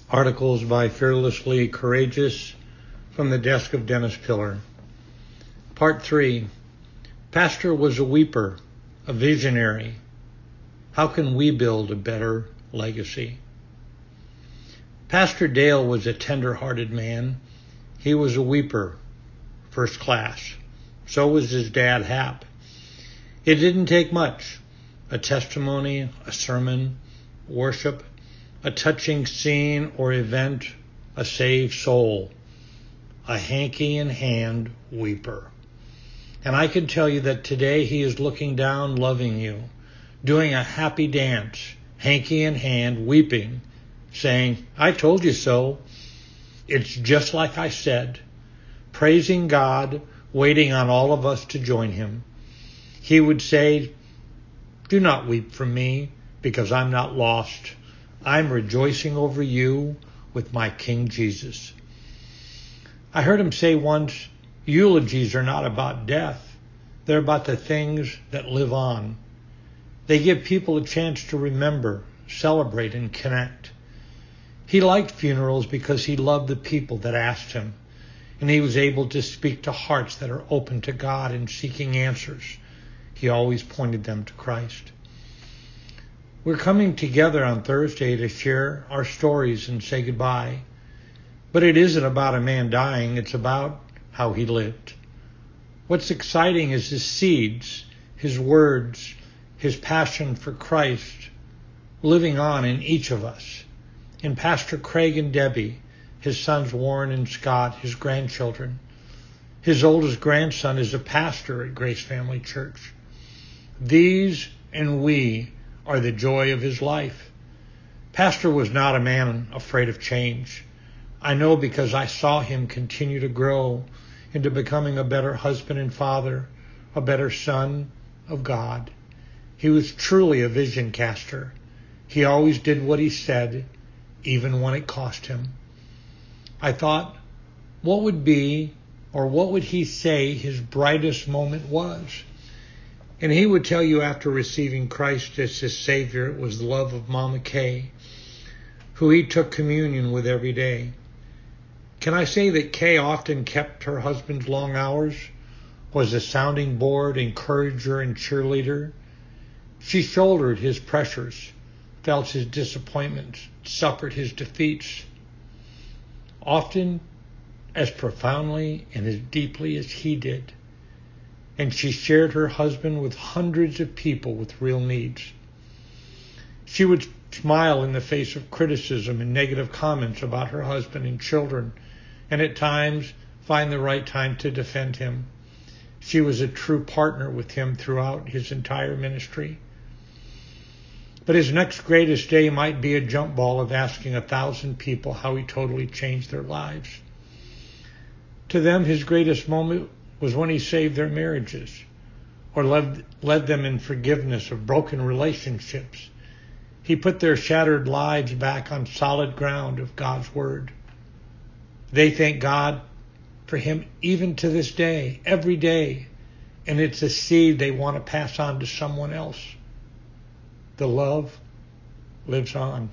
Articles by Fearlessly Courageous from the desk of Dennis Pillar. Part 3. Pastor was a weeper, a visionary. How can we build a better legacy? Pastor Dale was a tender-hearted man. He was a weeper, first class. So was his dad, Hap. It didn't take much. A testimony, a sermon, worship, a touching scene or event, a saved soul, a hanky-in-hand weeper. And I can tell you that today he is looking down, loving you, doing a happy dance, hanky in hand, weeping, saying, "I told you so. It's just like I said," praising God, waiting on all of us to join him. He would say, "Do not weep for me, because I'm not lost. I'm rejoicing over you with my King Jesus." I heard him say once, eulogies are not about death. They're about the things that live on. They give people a chance to remember, celebrate, and connect. He liked funerals because he loved the people that asked him, and he was able to speak to hearts that are open to God and seeking answers. He always pointed them to Christ. We're coming together on Thursday to share our stories and say goodbye. But it isn't about a man dying, it's about how he lived. What's exciting is his seeds, his words, his passion for Christ living on in each of us. In Pastor Craig and Debbie, his sons Warren and Scott, his grandchildren. His oldest grandson is a pastor at Grace Family Church. These and we are the joy of his life. Pastor was not a man afraid of change. I know because I saw him continue to grow into becoming a better husband and father, a better son of God. He was truly a vision caster. He always did what he said, even when it cost him. I thought, what would be, or what would he say his brightest moment was? And he would tell you after receiving Christ as his Savior, it was the love of Mama Kay, who he took communion with every day. Can I say that Kay often kept her husband's long hours, was a sounding board, encourager, and cheerleader? She shouldered his pressures, felt his disappointments, suffered his defeats, often as profoundly and as deeply as he did. And she shared her husband with hundreds of people with real needs. She would smile in the face of criticism and negative comments about her husband and children, and at times find the right time to defend him. She was a true partner with him throughout his entire ministry. But his next greatest day might be a jump ball of asking 1,000 people how he totally changed their lives. To them, his greatest moment was when he saved their marriages or led them in forgiveness of broken relationships. He put their shattered lives back on solid ground of God's Word. They thank God for him even to this day, every day, and it's a seed they want to pass on to someone else. The love lives on.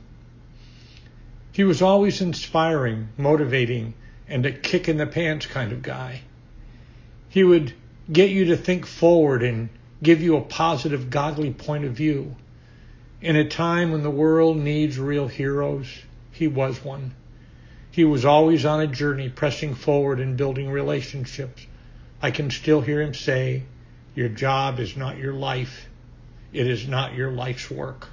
He was always inspiring, motivating, and a kick-in-the-pants kind of guy. He would get you to think forward and give you a positive, godly point of view. In a time when the world needs real heroes, he was one. He was always on a journey, pressing forward and building relationships. I can still hear him say, "Your job is not your life. It is not your life's work."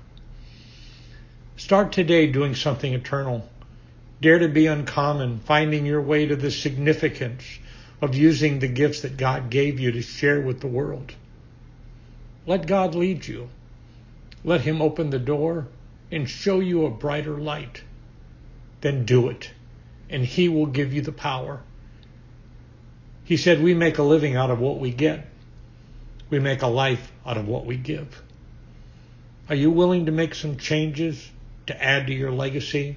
Start today doing something eternal. Dare to be uncommon, finding your way to the significance of using the gifts that God gave you to share with the world. Let God lead you. Let him open the door and show you a brighter light. Then do it, and he will give you the power. He said we make a living out of what we get. We make a life out of what we give. Are you willing to make some changes to add to your legacy?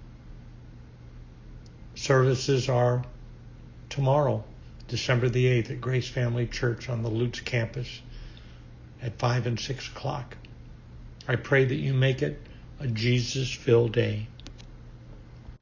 Services are tomorrow, December the 8th at Grace Family Church on the Lutz campus at 5 and 6 o'clock. I pray that you make it a Jesus-filled day.